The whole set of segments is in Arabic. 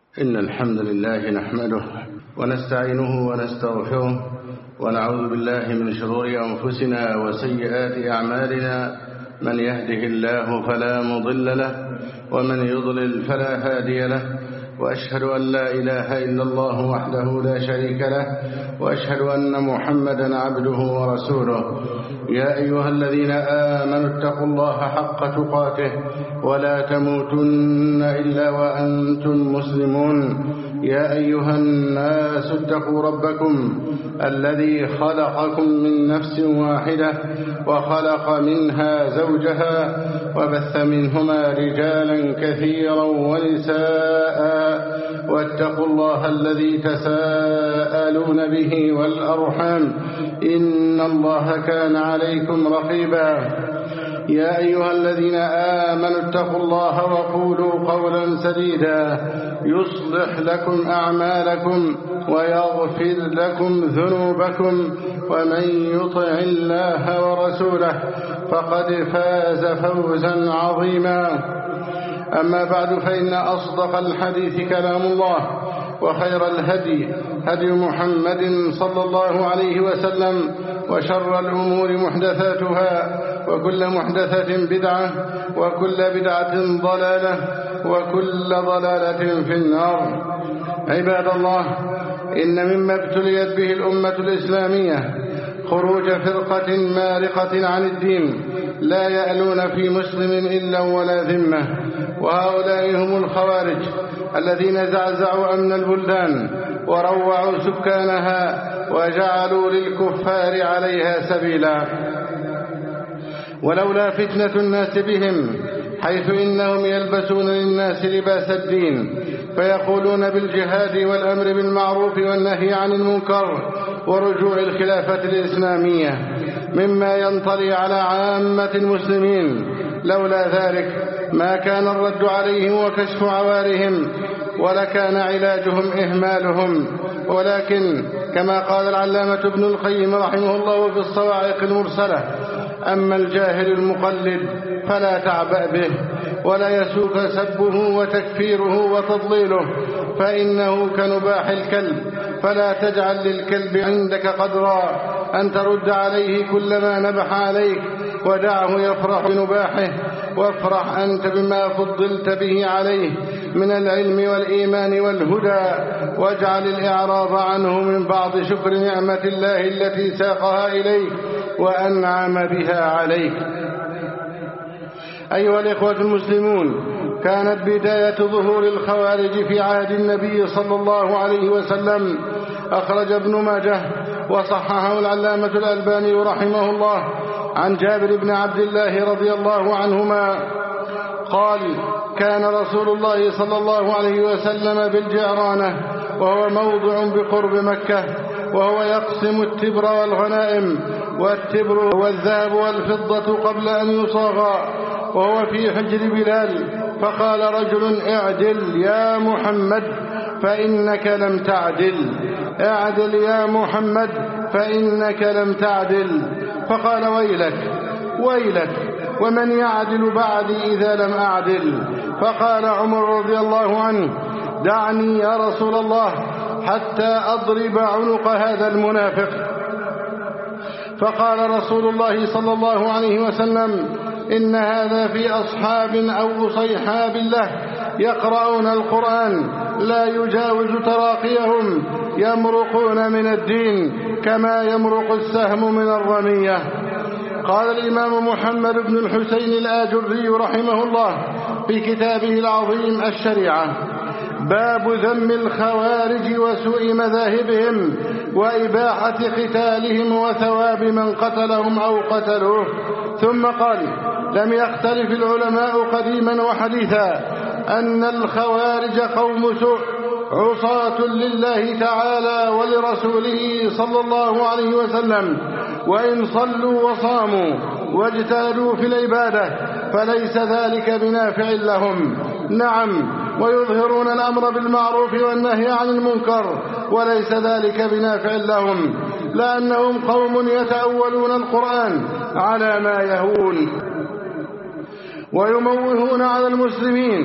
إن الحمد لله نحمده ونستعينه ونستغفره ونعوذ بالله من شرور أنفسنا وسيئات أعمالنا. من يهده الله فلا مضل له ومن يضلل فلا هادي له، وأشهد أن لا إله إلا الله وحده لا شريك له، وأشهد أن محمدا عبده ورسوله. يا أيها الذين آمنوا اتقوا الله حق تقاته ولا تموتن إلا وأنتم مسلمون. يا أيها الناس اتقوا ربكم الذي خلقكم من نفس واحدة وخلق منها زوجها وبث منهما رجالا كثيرا ونساء، واتقوا الله الذي تساءلون به والأرحام إن الله كان عليكم رقيبا. يا أيها الذين آمنوا اتقوا الله وقولوا قولا سديدا يصلح لكم أعمالكم ويغفر لكم ذنوبكم، ومن يطع الله ورسوله فقد فاز فوزا عظيما. أما بعد، فإن أصدق الحديث كلام الله، وخير الهدي هدي محمد صلى الله عليه وسلم، وشر الأمور محدثاتها، وكل محدثة بدعة، وكل بدعة ضلالة، وكل ضلالة في النار. عباد الله، إن مما ابتليت به الأمة الإسلامية خروج فرقة مارقة عن الدين لا يألون في مسلم إلا ولا ذمة، وهؤلاء هم الخوارج الذين زعزعوا أمن البلدان وروعوا سكانها وجعلوا للكفار عليها سبيلا. ولولا فتنة الناس بهم، حيث إنهم يلبسون للناس لباس الدين، فيقولون بالجهاد والأمر بالمعروف والنهي عن المنكر ورجوع الخلافة الإسلامية مما ينطلي على عامة المسلمين. لولا ذلك ما كان الرد عليهم وكشف عوارهم، ولكان علاجهم إهمالهم. ولكن كما قال العلامة ابن القيم رحمه الله في الصواعق المرسلة: أما الجاهل المقلد فلا تعبأ به، ولا يسوك سبه وتكفيره وتضليله، فإنه كنباح الكلب، فلا تجعل للكلب عندك قدرا أن ترد عليه كل ما نبح عليك، ودعه يفرح بنباحه، وافرح أنت بما فضلت به عليه من العلم والإيمان والهدى، واجعل الإعراض عنه من بعض شكر نعمة الله التي ساقها إليك وأنعم بها عليك. أيها الإخوة المسلمون، كانت بداية ظهور الخوارج في عهد النبي صلى الله عليه وسلم. أخرج ابن ماجه وصححه العلامة الألباني رحمه الله عن جابر بن عبد الله رضي الله عنهما قال: كان رسول الله صلى الله عليه وسلم بالجعرانة، وهو موضع بقرب مكة، وهو يقسم التبر والغنائم، والتبر والذهب والفضة قبل أن يصاغا، وهو في حجر بلال. فقال رجل: اعدل يا محمد فإنك لم تعدل، اعدل يا محمد فإنك لم تعدل. فقال: ويلك ويلك، ومن يعدل بعدي إذا لم أعدل؟ فقال عمر رضي الله عنه: دعني يا رسول الله حتى أضرب عنق هذا المنافق. فقال رسول الله صلى الله عليه وسلم: إن هذا في أصحاب أو صيحاب له يقرؤون القرآن لا يجاوز تراقيهم، يمرقون من الدين كما يمرق السهم من الرمية. قال الإمام محمد بن الحسين الآجري رحمه الله في كتابه العظيم الشريعة: باب ذم الخوارج وسوء مذاهبهم وإباحة قتالهم وثواب من قتلهم أو قتلوه. ثم قال: لم يختلف العلماء قديما وحديثا أن الخوارج قوم سوء عصاة لله تعالى ولرسوله صلى الله عليه وسلم، وإن صلوا وصاموا واجتهدوا في العبادة فليس ذلك بنافع لهم. نعم، ويظهرون الأمر بالمعروف والنهي عن المنكر، وليس ذلك بنافع لهم، لأنهم قوم يتأولون القرآن على ما يهون، ويموهون على المسلمين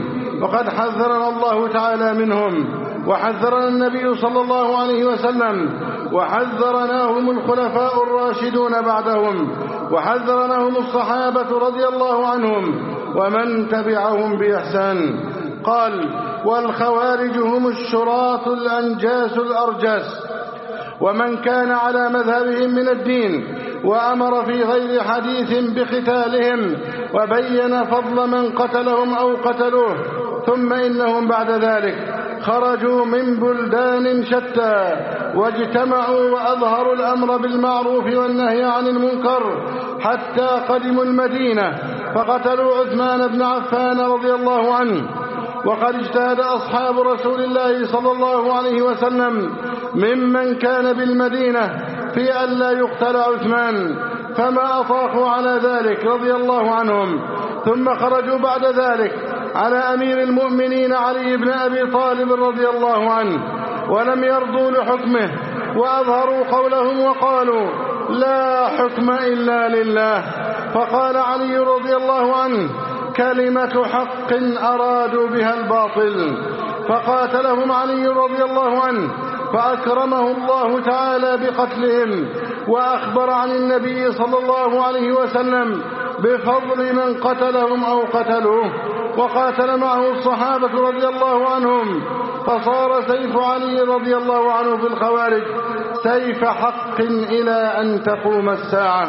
وقد حذرنا الله تعالى منهم، وحذرنا النبي صلى الله عليه وسلم، وحذرناهم الخلفاء الراشدون بعدهم، وحذرناهم الصحابة رضي الله عنهم ومن تبعهم بإحسان. قال: والخوارج هم الشراة الأنجاس الأرجاس، ومن كان على مذهبهم من الدين، وأمر في غير حديث بقتالهم، وبين فضل من قتلهم أو قتلوه. ثم إنهم بعد ذلك خرجوا من بلدان شتى واجتمعوا وأظهروا الأمر بالمعروف والنهي عن المنكر حتى قدموا المدينة فقتلوا عثمان بن عفان رضي الله عنه. وقد اجتهد أصحاب رسول الله صلى الله عليه وسلم ممن كان بالمدينة في ألا يقتل عثمان، فما أطاقوا على ذلك رضي الله عنهم. ثم خرجوا بعد ذلك على أمير المؤمنين علي بن أبي طالب رضي الله عنه، ولم يرضوا لحكمه، وأظهروا قولهم وقالوا: لا حكم إلا لله. فقال علي رضي الله عنه: كلمة حق أرادوا بها الباطل. فقاتلهم علي رضي الله عنه، فأكرمه الله تعالى بقتلهم، وأخبر عن النبي صلى الله عليه وسلم بفضل من قتلهم أو قتلوه. وقاتل معه الصحابة رضي الله عنهم، فصار سيف علي رضي الله عنه في الخوارج سيف حق إلى أن تقوم الساعة.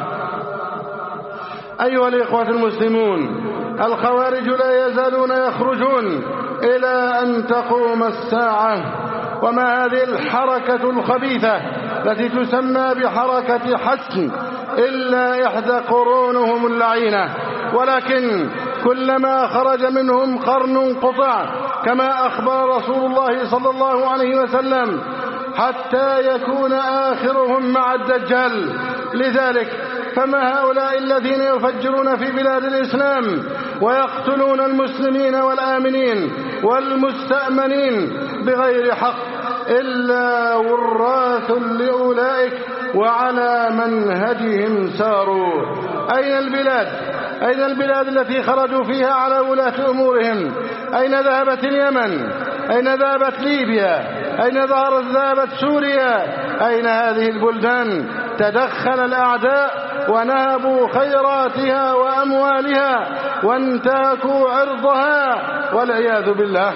أيها الإخوة المسلمون، الخوارج لا يزالون يخرجون إلى أن تقوم الساعة. وما هذه الحركة الخبيثة التي تسمى بحركة حسن إلا إحدى قرونهم اللعينة، ولكن كلما خرج منهم قرن قطع، كما أخبر رسول الله صلى الله عليه وسلم، حتى يكون آخرهم مع الدجال. لذلك فما هؤلاء الذين يفجرون في بلاد الإسلام ويقتلون المسلمين والآمنين والمستأمنين بغير حق إلا وراث لأولئك وعلى منهجهم ساروا. أين البلاد التي خرجوا فيها على ولاة أمورهم؟ أين ذهبت اليمن؟ أين ذهبت ليبيا؟ أين ذهبت سوريا؟ أين هذه البلدان؟ تدخل الأعداء ونهبوا خيراتها وأموالها وانتهكوا عرضها والعياذ بالله.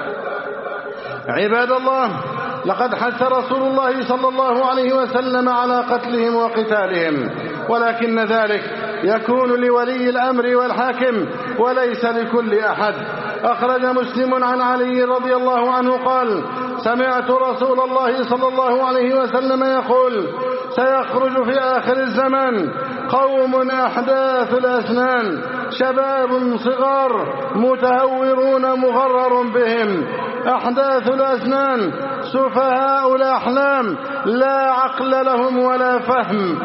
عباد الله، لقد حث رسول الله صلى الله عليه وسلم على قتلهم وقتالهم، ولكن ذلك يكون لولي الأمر والحاكم وليس لكل أحد. أخرج مسلم عن علي رضي الله عنه قال: سمعت رسول الله صلى الله عليه وسلم يقول: سيخرج في آخر الزمان قوم أحداث الأسنان، شباب صغار متهورون مغرر بهم، أحداث الأسنان سفهاء الأحلام لا عقل لهم ولا فهم،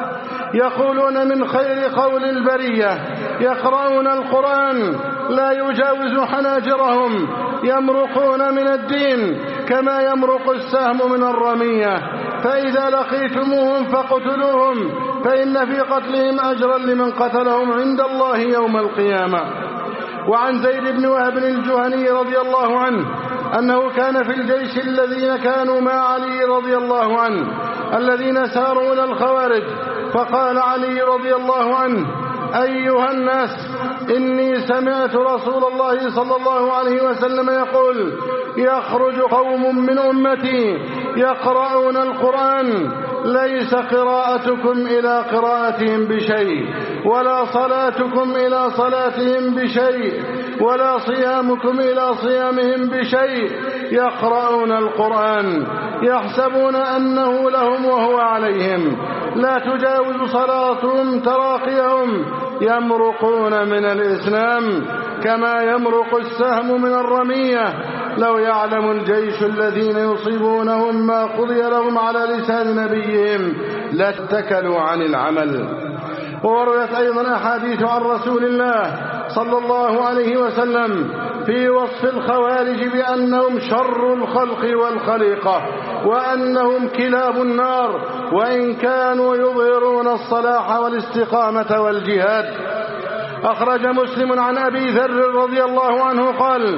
يقولون من خير قول البرية، يقرؤون القرآن لا يجاوز حناجرهم، يمرقون من الدين كما يمرق السهم من الرمية، فإذا لقيتموهم فاقتلوهم، فإن في قتلهم أجرا لمن قتلهم عند الله يوم القيامة. وعن زيد بن وهب الجهني رضي الله عنه أنه كان في الجيش الذين كانوا مع علي رضي الله عنه الذين ساروا إلى الخوارج، فقال علي رضي الله عنه: أيها الناس، إني سمعت رسول الله صلى الله عليه وسلم يقول: يخرج قوم من أمتي يقرؤون القرآن، ليس قراءتكم إلى قراءتهم بشيء، ولا صلاتكم إلى صلاتهم بشيء، ولا صيامكم إلى صيامهم بشيء، يقرؤون القرآن يحسبون أنه لهم وهو عليهم، لا تجاوز صلاتهم تراقيهم، يمرقون من الإسلام كما يمرق السهم من الرمية. لو يعلم الجيش الذين يصيبونهم ما قضي لهم على لسان نبيهم لاتكلوا عن العمل. ورويت أيضا أحاديث عن رسول الله صلى الله عليه وسلم في وصف الخوارج بأنهم شر الخلق والخليقة، وأنهم كلاب النار، وإن كانوا يظهرون الصلاح والاستقامة والجهاد. أخرج مسلم عن أبي ذر رضي الله عنه قال: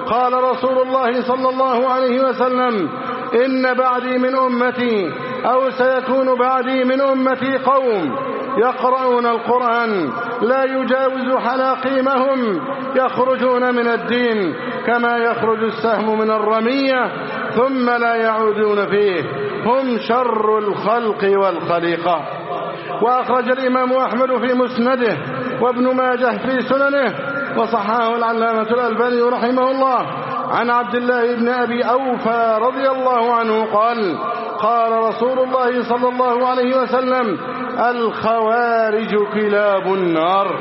قال رسول الله صلى الله عليه وسلم: إن بعدي من أمتي أو سيكون بعدي من أمتي قوم يقرؤون القرآن لا يجاوز حلاقيمهم يخرجون من الدين كما يخرج السهم من الرمية ثم لا يعودون فيه، هم شر الخلق والخليقة. وأخرج الإمام أحمد في مسنده وابن ماجه في سننه وصححه العلامة الألباني رحمه الله عن عبد الله بن أبي أوفى رضي الله عنه قال: قال رسول الله صلى الله عليه وسلم: الخوارج كلاب النار.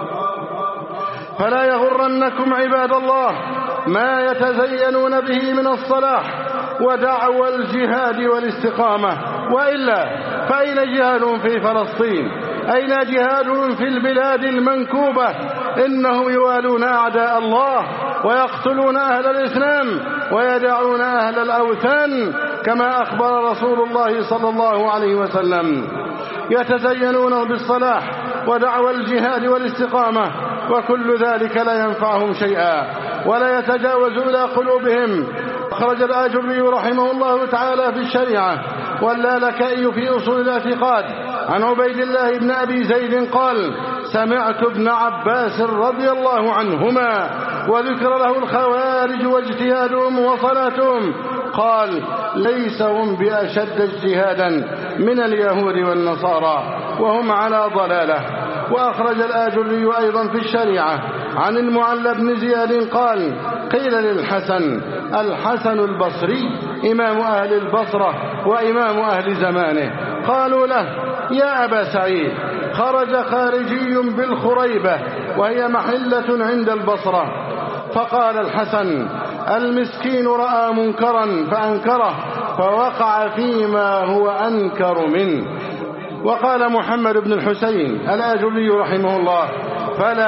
فلا يغرنكم عباد الله ما يتزينون به من الصلاح ودعوى الجهاد والاستقامة، وإلا فأين جهادهم في فلسطين؟ أين جهادهم في البلاد المنكوبة؟ إنهم يوالون أعداء الله ويقتلون أهل الإسلام ويدعون أهل الأوثان كما أخبر رسول الله صلى الله عليه وسلم. يتزينون بالصلاح ودعوى الجهاد والاستقامة وكل ذلك لا ينفعهم شيئا ولا يتجاوز إلى قلوبهم. أخرج الآجري رحمه الله تعالى في الشريعة واللالكائي في أصول الاعتقاد عن عبيد الله بن أبي زيد قال: سمعت ابن عباس رضي الله عنهما وذكر له الخوارج واجتهادهم وصلاتهم قال: ليس هم بأشد اجتهادا من اليهود والنصارى وهم على ضلالة. وأخرج الآجري أيضا في الشريعة عن المعلى بن زياد قال: قيل للحسن، الحسن البصري إمام أهل البصرة وإمام أهل زمانه، قالوا له: يا أبا سعيد، خرج خارجي بالخريبة وهي محلة عند البصرة. فقال الحسن: المسكين رأى منكرا فأنكره فوقع فيما هو أنكر منه. وقال محمد بن الحسين الآجري رحمه الله: فلا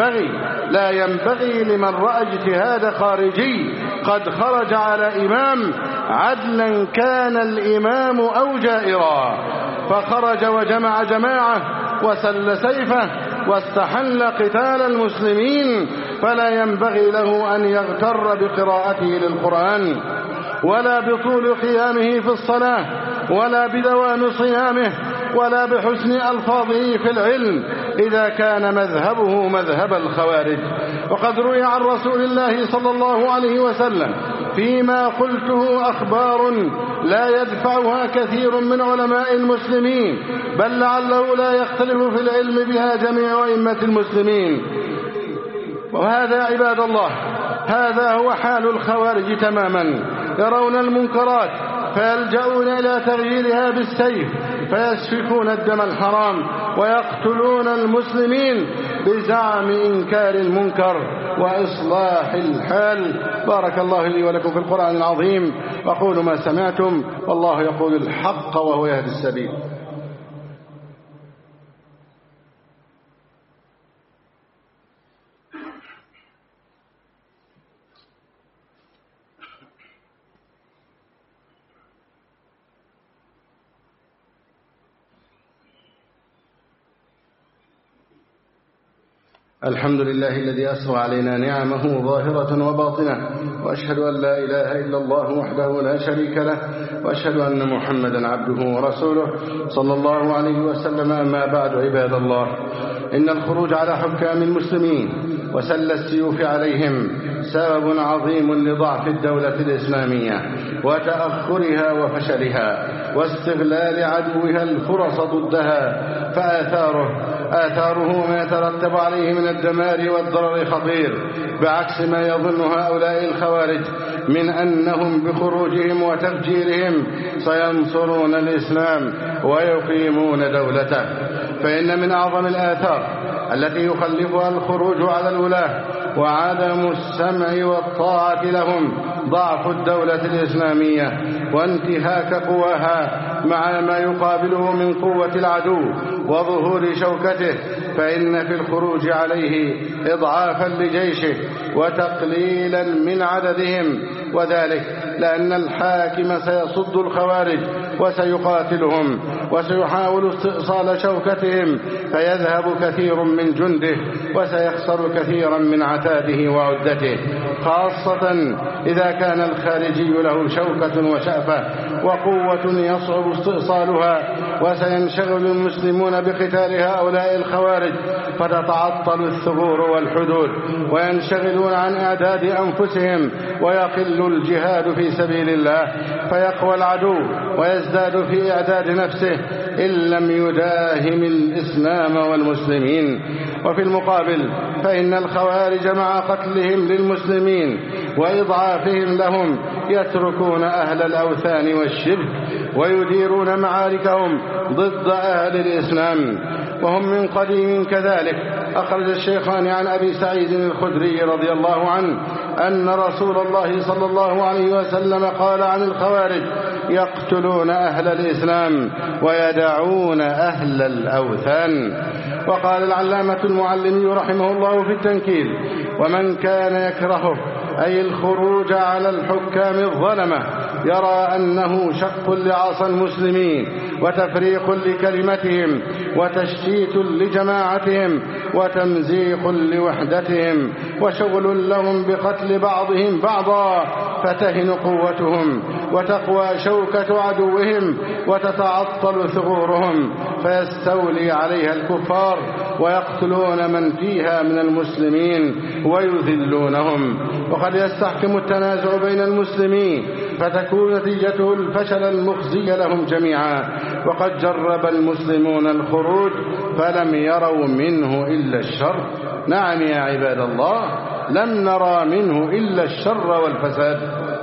ينبغي لمن رأى اجتهاد خارجي قد خرج على إمام عدلا كان الإمام أو جائرا فخرج وجمع جماعة وسل سيفه واستحل قتال المسلمين، فلا ينبغي له أن يغتر بقراءته للقرآن ولا بطول قيامه في الصلاة ولا بدوام صيامه ولا بحسن ألفاظه في العلم إذا كان مذهبه مذهب الخوارج. وقد روي عن رسول الله صلى الله عليه وسلم فيما قلته أخبار لا يدفعها كثير من علماء المسلمين، بل لعله لا يختلف في العلم بها جميع أئمة المسلمين. وهذا عباد الله هذا هو حال الخوارج تماما، يرون المنكرات فيلجؤون إلى تغييرها بالسيف فيسفكون الدم الحرام ويقتلون المسلمين بزعم إنكار المنكر وإصلاح الحال. بارك الله لي ولكم في القرآن العظيم، وقولوا ما سمعتم، والله يقول الحق وهو يهدي السبيل. الحمد لله الذي أسرى علينا نعمه ظاهرة وباطنة، وأشهد أن لا إله إلا الله وحده لا شريك له، وأشهد أن محمدا عبده ورسوله صلى الله عليه وسلم. أما بعد عباد الله، إن الخروج على حكام المسلمين وسل السيوف عليهم سبب عظيم لضعف الدولة الإسلامية وتأخرها وفشلها واستغلال عدوها الفرص ضدها، فآثاره ما يترتب عليه من الدمار والضرر خطير، بعكس ما يظن هؤلاء الخوارج من أنهم بخروجهم وتفجيرهم سينصرون الإسلام ويقيمون دولته. فإن من أعظم الآثار التي يخلفها الخروج على الولاة وعدم السمع والطاعة لهم ضعف الدولة الإسلامية وانتهاك قواها مع ما يقابله من قوة العدو وظهور شوكته، فإن في الخروج عليه إضعافا لجيشه وتقليلا من عددهم، وذلك لأن الحاكم سيصد الخوارج وسيقاتلهم وسيحاول استئصال شوكتهم، فيذهب كثير من جنده وسيخسر كثيرا من عتاده وعدته، خاصة إذا كان الخارجي له شوكة وشأفة وقوة يصعب استئصالها، وسينشغل المسلمون بقتال هؤلاء الخوارج فتتعطل الثغور والحدود، وينشغلون عن إعداد أنفسهم، ويقل الجهاد في سبيل الله، فيقوى العدو ويزداد في إعداد نفسه إن لم يداهم الإسلام والمسلمين. وفي المقابل فإن الخوارج مع قتلهم للمسلمين وإضعافهم لهم يتركون أهل الأوثان والشرك ويديرون معاركهم ضد أهل الإسلام، وهم من قديم كذلك. أخرج الشيخان عن أبي سعيد الخدري رضي الله عنه أن رسول الله صلى الله عليه وسلم قال عن الخوارج: يقتلون أهل الإسلام ويدعون أهل الأوثان. وقال العلامة المعلمي رحمه الله في التنكيل: ومن كان يكرهه أي الخروج على الحكام الظلمة يرى أنه شق لعصا المسلمين وتفريق لكلمتهم وتشتيت لجماعتهم وتمزيق لوحدتهم وشغل لهم بقتل بعضهم بعضا، فتهن قوتهم وتقوى شوكة عدوهم وتتعطل ثغورهم، فيستولي عليها الكفار ويقتلون من فيها من المسلمين ويذلونهم. وقد يستحكم التنازع بين المسلمين فتكون نتيجته الفشل المخزي لهم جميعا. وقد جرب المسلمون الخروج فلم يروا منه إلا الشر. نعم يا عباد الله، لم نرى منه إلا الشر والفساد.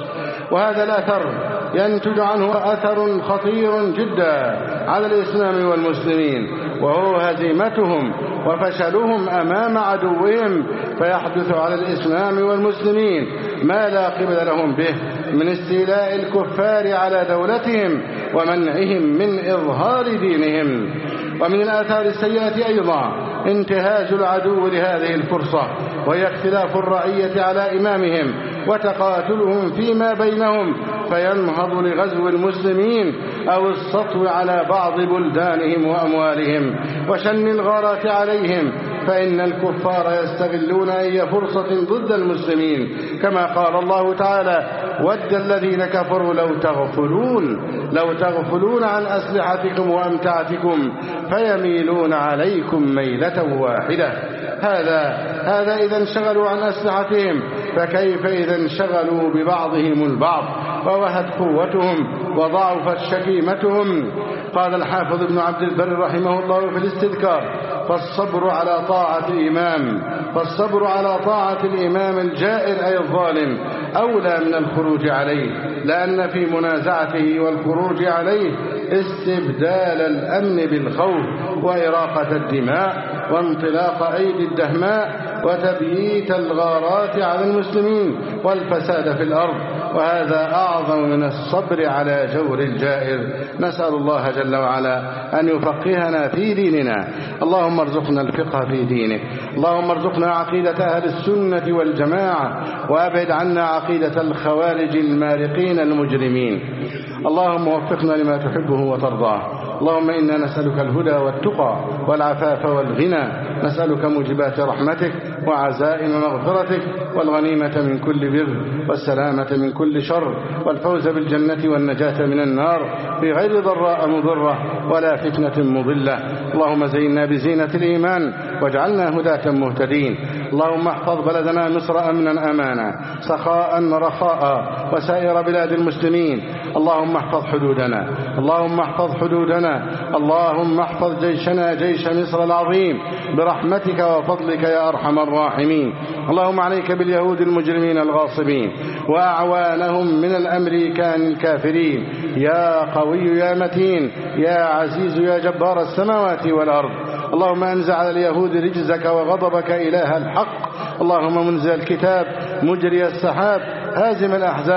وهذا الأثر ينتج عنه أثر خطير جدا على الإسلام والمسلمين، وهو هزيمتهم وفشلهم أمام عدوهم، فيحدث على الإسلام والمسلمين ما لا قبل لهم به من استيلاء الكفار على دولتهم ومنعهم من إظهار دينهم. ومن الآثار السيئة أيضا انتهاز العدو لهذه الفرصة، وهي اختلاف الرعية على إمامهم وتقاتلهم فيما بينهم، فينهض لغزو المسلمين أو السطو على بعض بلدانهم وأموالهم وشن الغارات عليهم، فإن الكفار يستغلون أي فرصة ضد المسلمين، كما قال الله تعالى: ود الذين كفروا لو تغفلون عن أسلحتكم وأمتعتكم فيميلون عليكم ميلة واحدة. هذا إذا انشغلوا عن أسلحتهم، فكيف إذا انشغلوا ببعضهم البعض ووهت قوتهم وضعفت شكيمتهم؟ قال الحافظ ابن عبد البر رحمه الله في الاستذكار: فالصبر على طاعة الإمام الجائر أي الظالم أولى من الخروج عليه، لأن في منازعته والخروج عليه استبدال الأمن بالخوف وإراقة الدماء وانطلاق أيدي الدهماء وتبييت الغارات على المسلمين والفساد في الأرض، وهذا أعظم من الصبر على جور الجائر. نسأل الله جل وعلا أن يفقهنا في ديننا. اللهم ارزقنا الفقه في دينك، اللهم ارزقنا عقيدة أهل السنة والجماعة، وأبعد عنا عقيدة الخوارج المارقين المجرمين. اللهم وفقنا لما تحبه وترضاه. اللهم إنا نسألك الهدى والتقى والعفاف والغنى، نسألك موجبات رحمتك وعزائم مغفرتك والغنيمة من كل بر والسلامة من كل شر والفوز بالجنة والنجاة من النار بغير ضراء مضرة ولا فتنة مضلة. اللهم زينا بزينة الإيمان واجعلنا هداة مهتدين. اللهم احفظ بلدنا مصر أمنا أمانا سخاء رخاء وسائر بلاد المسلمين. اللهم احفظ حدودنا، اللهم احفظ حدودنا، اللهم احفظ جيشنا جيش مصر العظيم برحمتك وفضلك يا أرحم الراحمين. اللهم عليك باليهود المجرمين الغاصبين وأعوانهم من الأمريكان الكافرين، يا قوي يا متين يا عزيز يا جبار السماوات والأرض. اللهم أنزع على اليهود رجزك وغضبك إله الحق. اللهم منزل الكتاب مجري السحاب هازم الأحزاب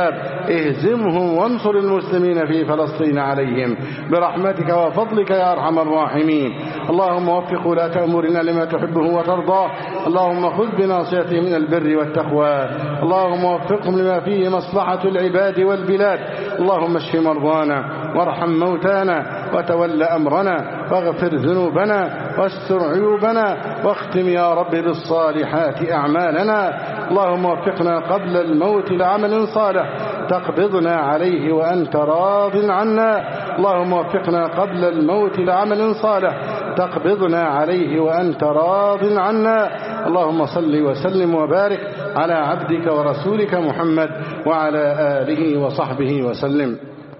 اهزمهم وانصر المسلمين في فلسطين عليهم برحمتك وفضلك يا أرحم الراحمين. اللهم وفق ولاة أمورنا لما تحبه وترضاه، اللهم خذ بناصيتهم من البر والتقوى، اللهم وفقهم لما فيه مصلحة العباد والبلاد. اللهم اشف مرضانا وارحم موتانا وتول أمرنا واغفر ذنوبنا واستر عيوبنا واختم يا رب بالصالحات أعمالنا. اللهم وفقنا قبل الموت لعمل صالح تقبضنا عليه وأنت راض عنا. اللهم وفقنا قبل الموت لعمل صالح تقبضنا عليه وأنت راض عنا. اللهم صل وسلم وبارك على عبدك ورسولك محمد وعلى آله وصحبه وسلم.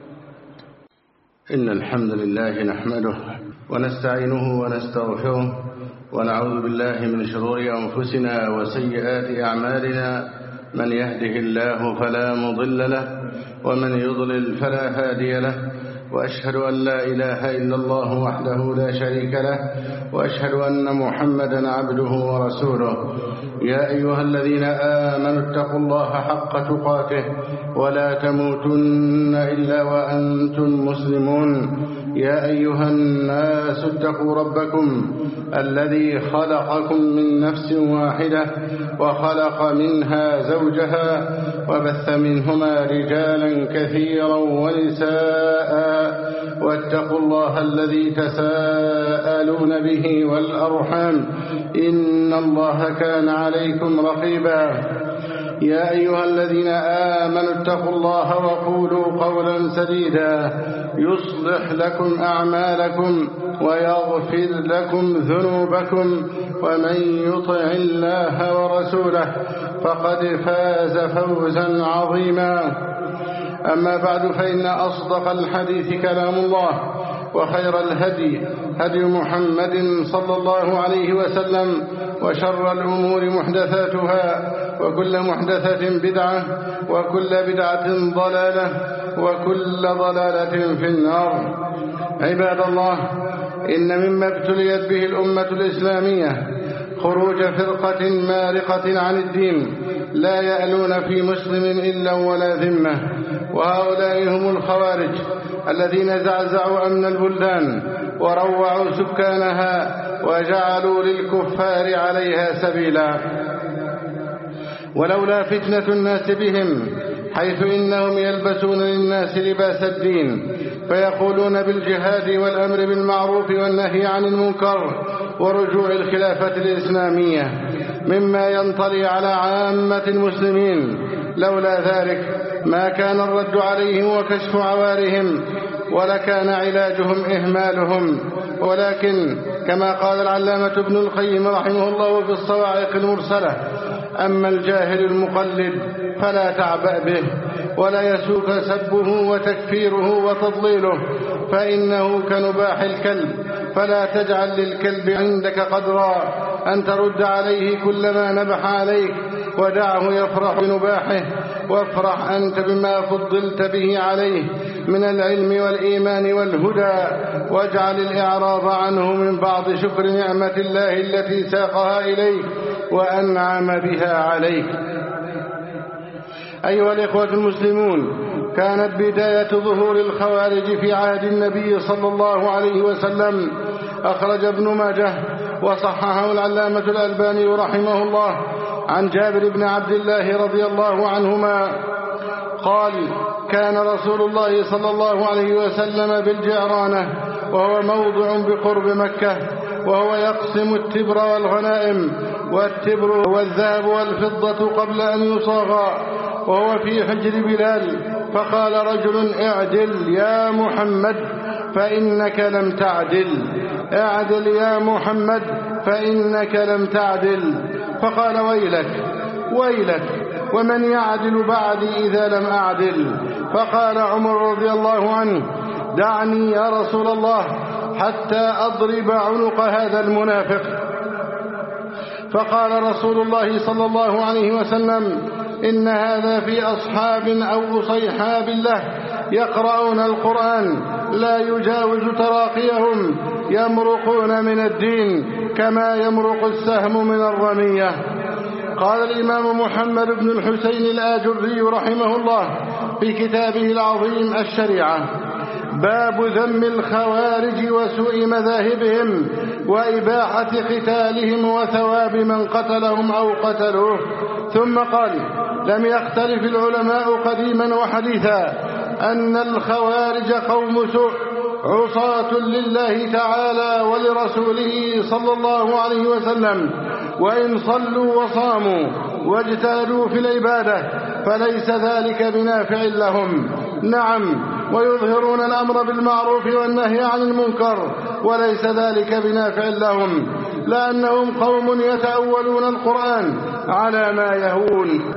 إن الحمد لله نحمده ونستعينه ونستغفره ونعوذ بالله من شرور أنفسنا وسيئات أعمالنا. من يهده الله فلا مضل له ومن يضلل فلا هادي له، وأشهد أن لا إله إلا الله وحده لا شريك له، وأشهد أن محمدا عبده ورسوله. يا أيها الذين آمنوا اتقوا الله حق تقاته ولا تموتن إلا وأنتم مسلمون. يا أيها الناس اتقوا ربكم الذي خلقكم من نفس واحدة وخلق منها زوجها وبث منهما رجالا كثيرا ونساء، واتقوا الله الذي تساءلون به والأرحام إن الله كان عليكم رقيبا. يا أيها الذين آمنوا اتقوا الله وقولوا قولا سديدا يصلح لكم أعمالكم ويغفر لكم ذنوبكم، ومن يطع الله ورسوله فقد فاز فوزا عظيما. أما بعد، فإن أصدق الحديث كلام الله، وخير الهدي هدي محمد صلى الله عليه وسلم، وشر الأمور محدثاتها، وكل محدثة بدعة، وكل بدعة ضلالة، وكل ضلالة في النار. عباد الله، إن مما ابتليت به الأمة الإسلامية خروج فرقة مارقة عن الدين لا يألون في مسلم إلا ولا ذمة، وهؤلاء هم الخوارج الذين زعزعوا أمن البلدان وروعوا سكانها وجعلوا للكفار عليها سبيلا. ولولا فتنة الناس بهم، حيث إنهم يلبسون للناس لباس الدين فيقولون بالجهاد والأمر بالمعروف والنهي عن المنكر ورجوع الخلافة الإسلامية مما ينطلي على عامة المسلمين، لولا ذلك ما كان الرد عليهم وكشف عوارهم، ولكان علاجهم إهمالهم. ولكن كما قال العلامة ابن القيم رحمه الله في الصواعق المرسلة: أما الجاهل المقلد فلا تعبأ به، ولا يسوك سبه وتكفيره وتضليله، فإنه كنباح الكلب، فلا تجعل للكلب عندك قدرا أن ترد عليه كل ما نبح عليك، ودعه يفرح بنباحه، وافرح أنت بما فضلت به عليه من العلم والإيمان والهدى، واجعل الإعراض عنه من بعض شكر نعمة الله التي ساقها إليك وأنعم بها عليك. أيها الإخوة المسلمون، كانت بداية ظهور الخوارج في عهد النبي صلى الله عليه وسلم. أخرج ابن ماجه وصححه العلامة الألباني رحمه الله عن جابر بن عبد الله رضي الله عنهما قال: كان رسول الله صلى الله عليه وسلم بالجعرانة، وهو موضع بقرب مكة، وهو يقسم التبر والغنائم، والتبر والذهب والفضة قبل أن يصاغا، وهو في حجر بلال، فقال رجل: اعدل يا محمد فإنك لم تعدل، اعدل يا محمد فإنك لم تعدل. فقال: ويلك ويلك، ومن يعدل بعدي إذا لم أعدل؟ فقال عمر رضي الله عنه: دعني يا رسول الله حتى أضرب عنق هذا المنافق. فقال رسول الله صلى الله عليه وسلم: إن هذا في أصحاب أو صيحاب له يقرؤون القرآن لا يجاوز تراقيهم، يمرقون من الدين كما يمرق السهم من الرمية. قال الإمام محمد بن الحسين الآجري رحمه الله في كتابه العظيم الشريعة: باب ذم الخوارج وسوء مذاهبهم وإباحة قتالهم وثواب من قتلهم أو قتلوه. ثم قال: لم يختلف العلماء قديما وحديثا أن الخوارج قوم سوء عصاة لله تعالى ولرسوله صلى الله عليه وسلم، وإن صلوا وصاموا واجتهدوا في العبادة فليس ذلك بنافع لهم. نعم، ويظهرون الأمر بالمعروف والنهي عن المنكر وليس ذلك بنافع لهم، لأنهم قوم يتأولون القرآن على ما يهون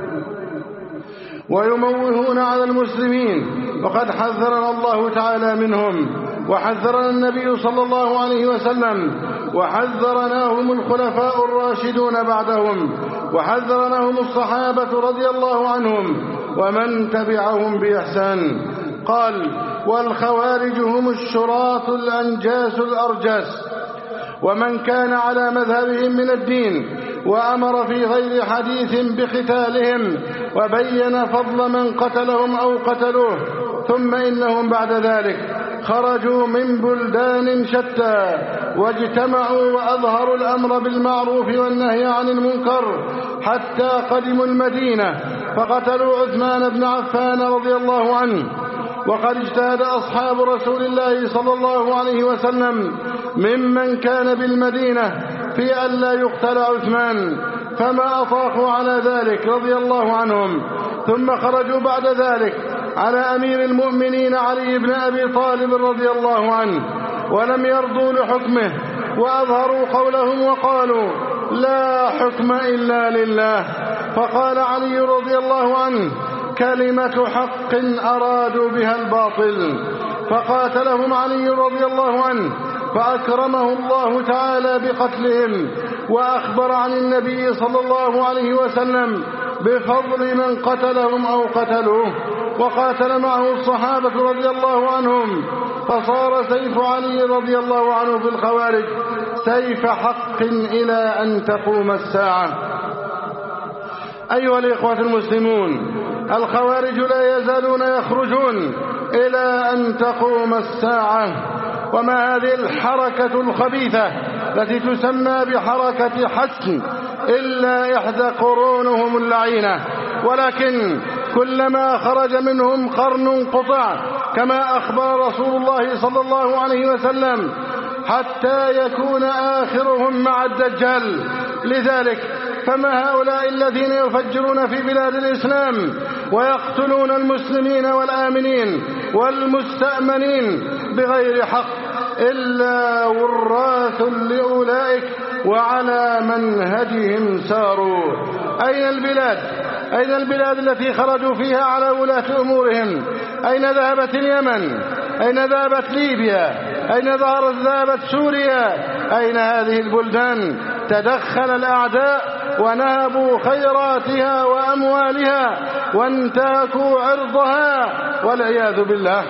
ويموهون على المسلمين، وقد حذرنا الله تعالى منهم، وحذرنا النبي صلى الله عليه وسلم، وحذرناهم الخلفاء الراشدون بعدهم، وحذرناهم الصحابة رضي الله عنهم ومن تبعهم بإحسان. قال: والخوارج هم الشراط الأنجاس الأرجاس، ومن كان على مذهبهم من الدين، وأمر في غير حديث بقتالهم، وبين فضل من قتلهم أو قتلوه. ثم إنهم بعد ذلك خرجوا من بلدان شتى واجتمعوا وأظهروا الأمر بالمعروف والنهي عن المنكر حتى قدموا المدينة فقتلوا عثمان بن عفان رضي الله عنه. وقد اجتهد أصحاب رسول الله صلى الله عليه وسلم ممن كان بالمدينة في أن لا يقتل عثمان، فما أطاقوا على ذلك رضي الله عنهم. ثم خرجوا بعد ذلك على أمير المؤمنين علي بن أبي طالب رضي الله عنه، ولم يرضوا لحكمه، وأظهروا قولهم وقالوا: لا حكم إلا لله. فقال علي رضي الله عنه: كلمة حق أرادوا بها الباطل. فقاتلهم علي رضي الله عنه، فأكرمه الله تعالى بقتلهم، وأخبر عن النبي صلى الله عليه وسلم بفضل من قتلهم أو قتلوه. وقاتل معه الصحابة رضي الله عنهم، فصار سيف علي رضي الله عنه في الخوارج سيف حق إلى أن تقوم الساعة. أيها الإخوة المسلمون، الخوارج لا يزالون يخرجون إلى أن تقوم الساعة. وما هذه الحركة الخبيثة التي تسمى بحركة حسن إلا إحدى قرونهم اللعينة، ولكن كلما خرج منهم قرن قطع، كما أخبر رسول الله صلى الله عليه وسلم، حتى يكون آخرهم مع الدجال. لذلك فما هؤلاء الذين يفجرون في بلاد الإسلام ويقتلون المسلمين والآمنين والمستأمنين بغير حق إلا وراث لأولئك وعلى منهجهم ساروا. أين البلاد التي خرجوا فيها على ولاة أمورهم؟ أين ذهبت اليمن؟ أين ذهبت ليبيا؟ أين ذهبت سوريا؟ أين هذه البلدان؟ تدخل الأعداء ونهبوا خيراتها وأموالها وانتهكوا عرضها والعياذ بالله.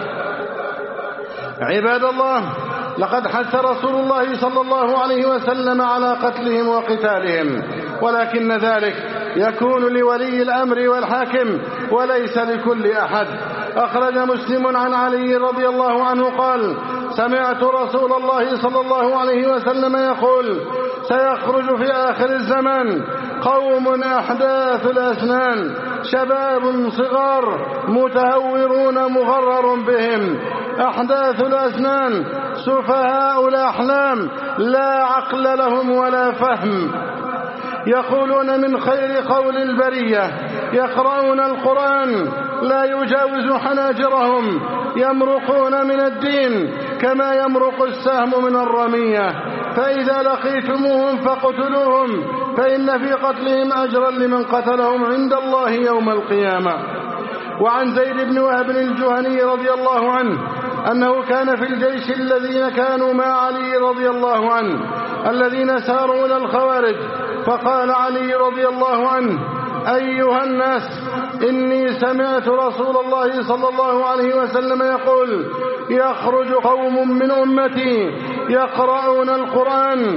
عباد الله، لقد حث رسول الله صلى الله عليه وسلم على قتلهم وقتالهم، ولكن ذلك يكون لولي الأمر والحاكم وليس لكل أحد. أخرج مسلم عن علي رضي الله عنه قال: سمعت رسول الله صلى الله عليه وسلم يقول: سيخرج في آخر الزمان قوم أحداث الأسنان، شباب صغار متهورون مغرر بهم، أحداث الأسنان سفهاء الأحلام لا عقل لهم ولا فهم، يقولون من خير قول البرية، يقرؤون القرآن لا يجاوز حناجرهم، يمرقون من الدين كما يمرق السهم من الرمية، فإذا لقيتموهم فاقتلوهم، فإن في قتلهم أجرا لمن قتلهم عند الله يوم القيامة. وعن زيد بن وهب الجهني رضي الله عنه أنه كان في الجيش الذين كانوا مع علي رضي الله عنه الذين ساروا إلى الخوارج، فقال علي رضي الله عنه: أيها الناس، إني سمعت رسول الله صلى الله عليه وسلم يقول: يخرج قوم من أمتي يقرؤون القرآن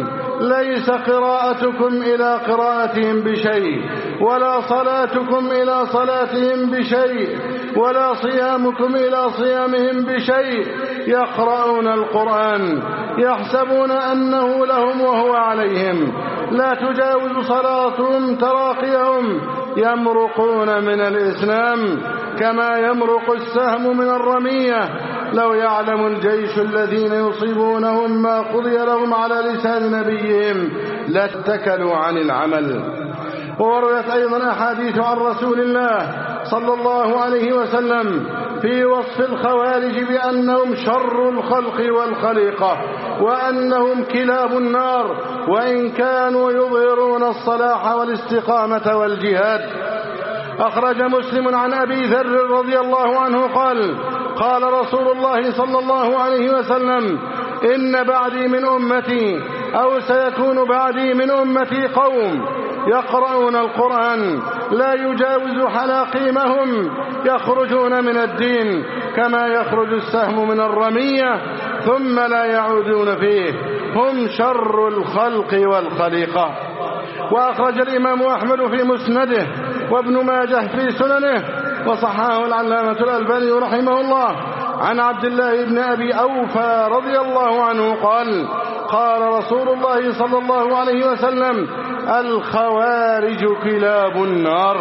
ليس قراءتكم إلى قراءتهم بشيء، ولا صلاتكم إلى صلاتهم بشيء، ولا صيامكم إلى صيامهم بشيء. يقرؤون القرآن يحسبون أنه لهم وهو عليهم، لا تجاوز صلاتهم تراقيهم، يمرقون من الإسلام كما يمرق السهم من الرمية. لو يعلم الجيش الذين يصيبونهم ما قضي لهم على لسان نبيهم لاتكلوا عن العمل. ووردت أيضا أحاديث عن رسول الله صلى الله عليه وسلم في وصف الخوارج بأنهم شر الخلق والخليقة، وأنهم كلاب النار، وإن كانوا يظهرون الصلاح والاستقامة والجهاد. أخرج مسلم عن أبي ذر رضي الله عنه قال: قال رسول الله صلى الله عليه وسلم: إن بعدي من أمتي أو سيكون بعدي من أمتي قوم يقرؤون القرآن لا يجاوز حلاقيمهم، يخرجون من الدين كما يخرج السهم من الرمية ثم لا يعودون فيه، هم شر الخلق والخليقة. وأخرج الإمام أحمد في مسنده وابن ماجه في سننه وصححه العلامة الألباني رحمه الله عن عبد الله بن أبي أوفى رضي الله عنه قال: قال رسول الله صلى الله عليه وسلم: الخوارج كلاب النار.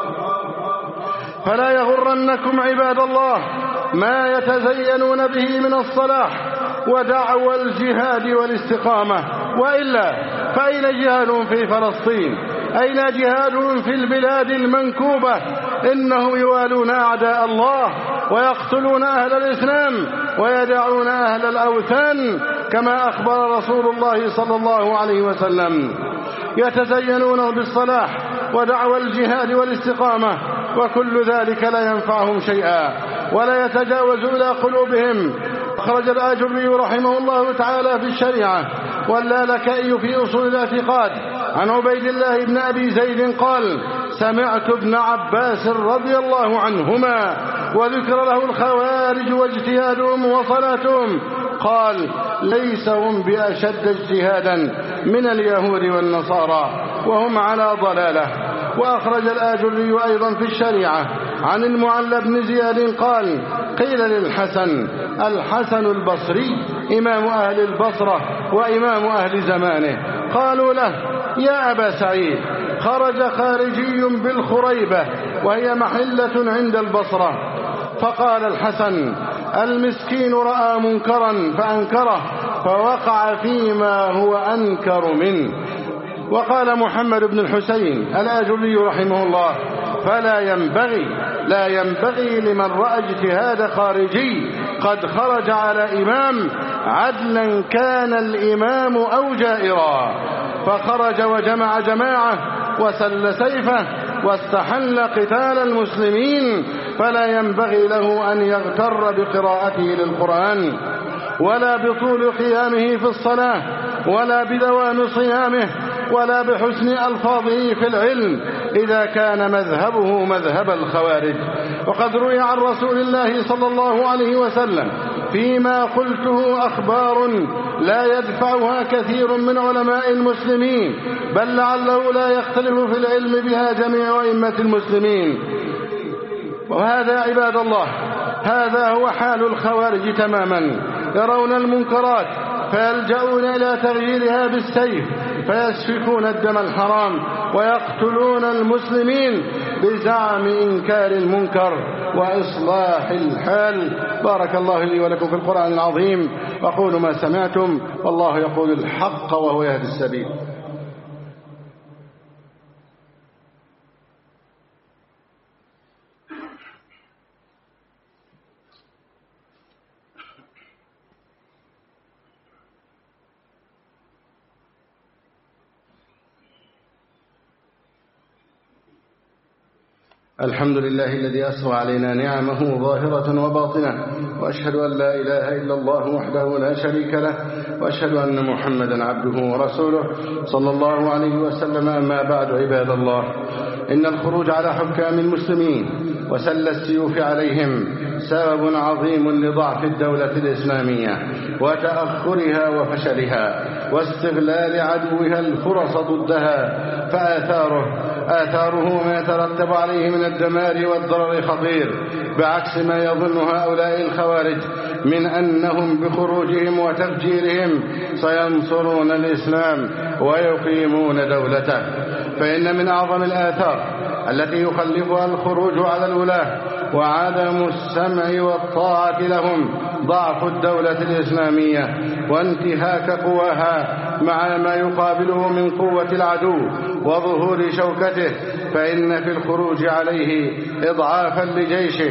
فلا يغرنكم عباد الله ما يتزينون به من الصلاح ودعوى الجهاد والاستقامة، وإلا فأين جهادهم في فلسطين؟ أين جهادهم في البلاد المنكوبة؟ إنهم يوالون أعداء الله ويقتلون أهل الإسلام ويدعون أهل الأوثان كما أخبر رسول الله صلى الله عليه وسلم. يتزينون بالصلاح ودعوى الجهاد والاستقامة، وكل ذلك لا ينفعهم شيئا ولا يتجاوز إلى قلوبهم. أخرج الآجري رحمه الله تعالى في الشريعة واللالكائي في أصول الاعتقاد عن عبيد الله بن أبي زيد قال: سمعت ابن عباس رضي الله عنهما وذكر له الخوارج واجتهادهم وصلاتهم قال: ليس هم بأشد اجتهادا من اليهود والنصارى وهم على ضلالة. وأخرج الآجري أيضا في الشريعة عن المعلى بن زياد قال: قيل للحسن، الحسن البصري إمام أهل البصرة وإمام أهل زمانه، قالوا له: يا أبا سعيد، خرج خارجي بالخريبة وهي محلة عند البصرة. فقال الحسن: المسكين رأى منكرا فأنكره فوقع فيما هو أنكر منه. وقال محمد بن الحسين الآجري رحمه الله: فلا ينبغي لمن رأى اجتهاد خارجي قد خرج على إمام عدلا كان الإمام أو جائرا، فخرج وجمع جماعة وسل سيفه واستحل قتال المسلمين، فلا ينبغي له أن يغتر بقراءته للقرآن ولا بطول قيامه في الصلاة ولا بدوام صيامه ولا بحسن ألفاظه في العلم إذا كان مذهبه مذهب الخوارج. وقد روي عن رسول الله صلى الله عليه وسلم فيما قلته أخبار لا يدفعها كثير من علماء المسلمين، بل لعله لا يختلف في العلم بها جميع أئمة المسلمين. وهذا عباد الله هذا هو حال الخوارج تماما، يرون المنكرات فيلجؤون إلى تغييرها بالسيف، فيسفكون الدم الحرام ويقتلون المسلمين بزعم إنكار المنكر وإصلاح الحال. بارك الله لي ولكم في القرآن العظيم، وقولوا ما سمعتم، والله يقول الحق وهو يهدي السبيل. الحمد لله الذي أسرى علينا نعمه ظاهرة وباطنة، وأشهد أن لا إله إلا الله وحده لا شريك له، وأشهد أن محمدا عبده ورسوله صلى الله عليه وسلم. أما بعد عباد الله، إن الخروج على حكام المسلمين وسل السيوف عليهم سبب عظيم لضعف الدولة الإسلامية وتأخرها وفشلها واستغلال عدوها الفرص ضدها، فآثاره ما يترتب عليه من الدمار والضرر خطير، بعكس ما يظن هؤلاء الخوارج من أنهم بخروجهم وتفجيرهم سينصرون الإسلام ويقيمون دولته. فإن من أعظم الآثار التي يخلفها الخروج على الولاة وعدم السمع والطاعة لهم ضعف الدولة الإسلامية وانتهاك قواها مع ما يقابله من قوة العدو وظهور شوكته، فإن في الخروج عليه إضعافا لجيشه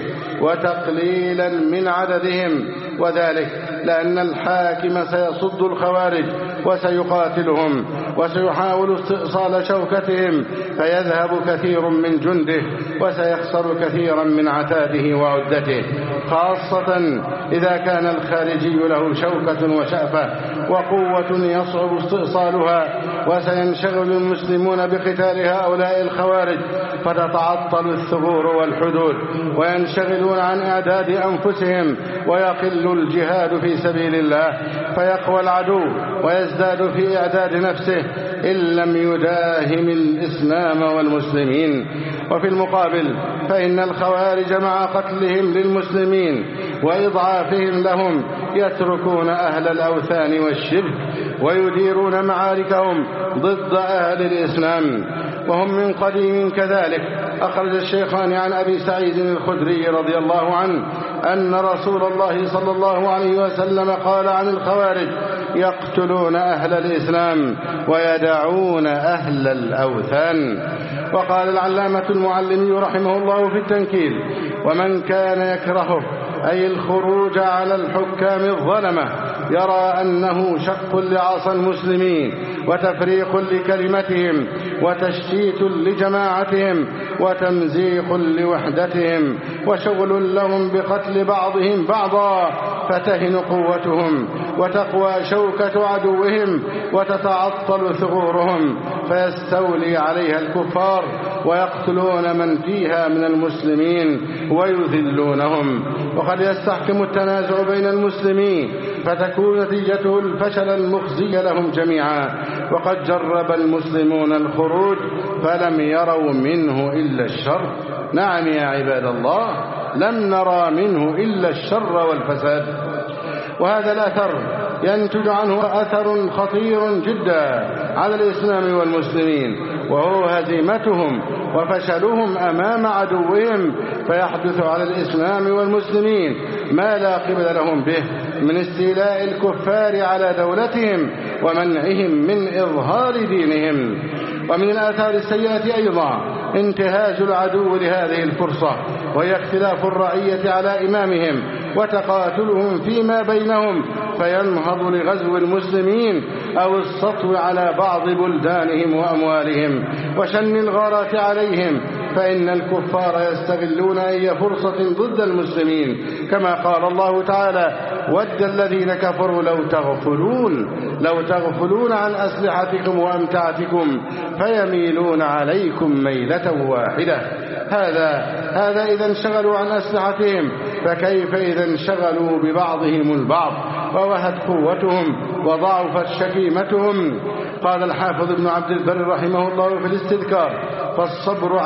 وتقليلا من عددهم، وذلك لأن الحاكم سيصد الخوارج وسيقاتلهم وسيحاول استئصال شوكتهم، فيذهب كثير من جنده وسيخسر كثيرا من عتاده وعدته، خاصة إذا كان الخارجي له شوكة وشأفة وقوة يصعب استئصالها، وسينشغل المسلمون بقتال هؤلاء الخوارج فتتعطل الثغور والحدود وينشغلون عن إعداد أنفسهم ويقل الجهاد في سبيل الله، فيقوى العدو ويزداد في إعداد نفسه إن لم يداهم الإسلام والمسلمين. وفي المقابل فإن الخوارج مع قتلهم للمسلمين وإضعافهم لهم يتركون أهل الأوثان والشرك ويديرون معاركهم ضد أهل الإسلام، وهم من قديم كذلك. أخرج الشيخان عن أبي سعيد الخدري رضي الله عنه أن رسول الله صلى الله عليه وسلم قال عن الخوارج: يقتلون أهل الإسلام ويدعون أهل الأوثان. وقال العلامة المعلمي رحمه الله في التنكيل: ومن كان يكرهه أي الخروج على الحكام الظلمة يرى أنه شق لعصا المسلمين وتفريق لكلمتهم وتشتيت لجماعتهم وتمزيق لوحدتهم وشغل لهم بقتل بعضهم بعضا، فتهن قوتهم وتقوى شوكة عدوهم وتتعطل ثغورهم، فيستولي عليها الكفار ويقتلون من فيها من المسلمين ويذلونهم. وقد يستحكم التنازع بين المسلمين فتكون نتيجته الفشل المخزي لهم جميعا. وقد جرب المسلمون الخروج فلم يروا منه إلا الشر. نعم يا عباد الله، لم نرى منه إلا الشر والفساد. وهذا الأثر ينتج عنه أثر خطير جدا على الإسلام والمسلمين، وهو هزيمتهم وفشلهم أمام عدوهم، فيحدث على الإسلام والمسلمين ما لا قبل لهم به من استيلاء الكفار على دولتهم ومنعهم من إظهار دينهم. ومن الآثار السيئة أيضا انتهاز العدو لهذه الفرصة، وهي اختلاف الرعية على إمامهم وتقاتلهم فيما بينهم، فينهض لغزو المسلمين أو السطو على بعض بلدانهم وأموالهم وشن الغارات عليهم، فإن الكفار يستغلون أي فرصة ضد المسلمين، كما قال الله تعالى: ود الذين كفروا لو تغفلون عن أسلحتكم وأمتعتكم فيميلون عليكم ميلة واحدة. هذا إذا انشغلوا عن أسلحتهم، فكيف إذا انشغلوا ببعضهم البعض ووهت قوتهم وضعفت شكيمتهم؟ قال الحافظ ابن عبد البر رحمه الله في الاستذكار: فالصبر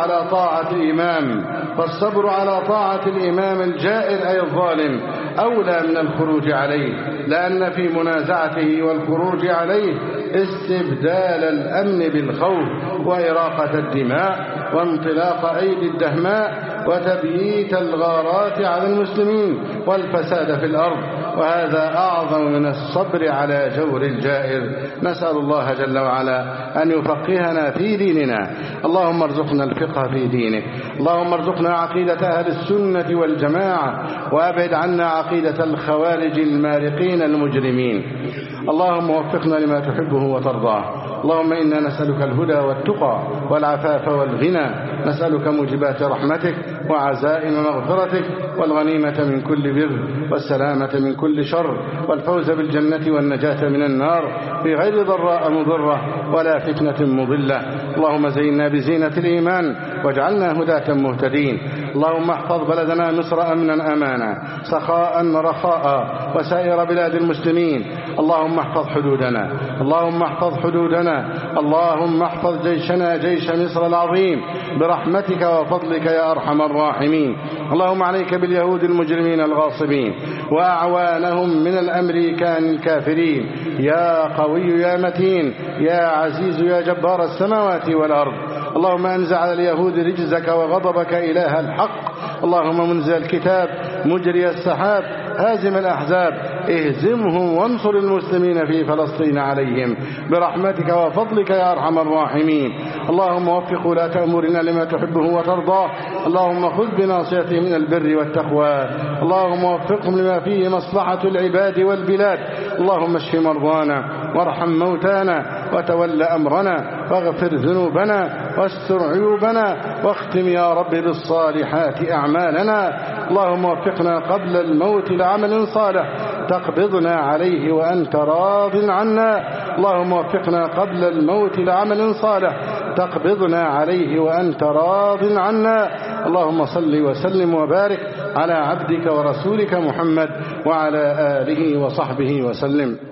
على طاعة الإمام الجائر أي الظالم أولى من الخروج عليه، لأن في منازعته والخروج عليه استبدال الأمن بالخوف وإراقة الدماء وانطلاق أيدي الدهماء وتبييت الغارات على المسلمين والفساد في الأرض، وهذا أعظم من الصبر على جور الجائر. نسأل الله جل وعلا أن يفقهنا في ديننا. اللهم ارزقنا الفقه في دينك، اللهم ارزقنا عقيدة أهل السنة والجماعة، وأبعد عنا عقيدة الخوارج المارقين المجرمين. اللهم وفقنا لما تحبه وترضاه. اللهم إنا نسألك الهدى والتقى والعفاف والغنى، نسألك موجبات رحمتك وعزائم مغفرتك والغنيمة من كل بر والسلامة من كل شر والفوز بالجنة والنجاة من النار بغير ضراء مضرة ولا فتنة مضلة اللهم زينا بزينة الإيمان واجعلنا هداة مهتدين. اللهم احفظ بلدنا مصر أمنا أمانا سخاء رخاء وسائر بلاد المسلمين. اللهم احفظ حدودنا، اللهم احفظ حدودنا، اللهم احفظ جيشنا جيش مصر العظيم برحمتك وفضلك يا أرحم الراحمين. اللهم عليك باليهود المجرمين الغاصبين وأعوانهم من الأمريكان الكافرين، يا قوي يا متين يا عزيز يا جبار السماوات والأرض. اللهم أنزع على اليهود رجزك وغضبك إله الحق. اللهم منزل الكتاب مجري السحاب هازم الأحزاب اهزمهم وانصر المسلمين في فلسطين عليهم برحمتك وفضلك يا أرحم الراحمين. اللهم وفق ولاة أمورنا لما تحبه وترضاه. اللهم خذ بناصيتهم من البر والتقوى. اللهم وفقهم لما فيه مصلحة العباد والبلاد. اللهم اشف مرضانا وارحم موتانا وتول أمرنا واغفر ذنوبنا واستر عيوبنا واختم يا رب بالصالحات أعمالنا. اللهم وفقنا قبل الموت لعمل صالح تقبضنا عليه وأنت راض عنا. اللهم وفقنا قبل الموت لعمل صالح تقبضنا عليه وأنت راض عنا. اللهم صل وسلم وبارك على عبدك ورسولك محمد وعلى آله وصحبه وسلم.